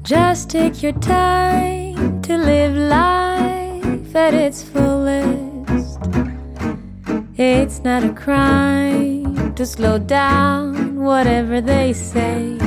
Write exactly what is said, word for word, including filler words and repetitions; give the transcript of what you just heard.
Just take your time to live life at its fullest. It's not a crime to slow down, whatever they say.